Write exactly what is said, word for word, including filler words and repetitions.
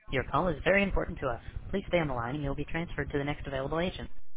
Your call is very important to us. Please stay on the line and you'll be transferred to the next available agent.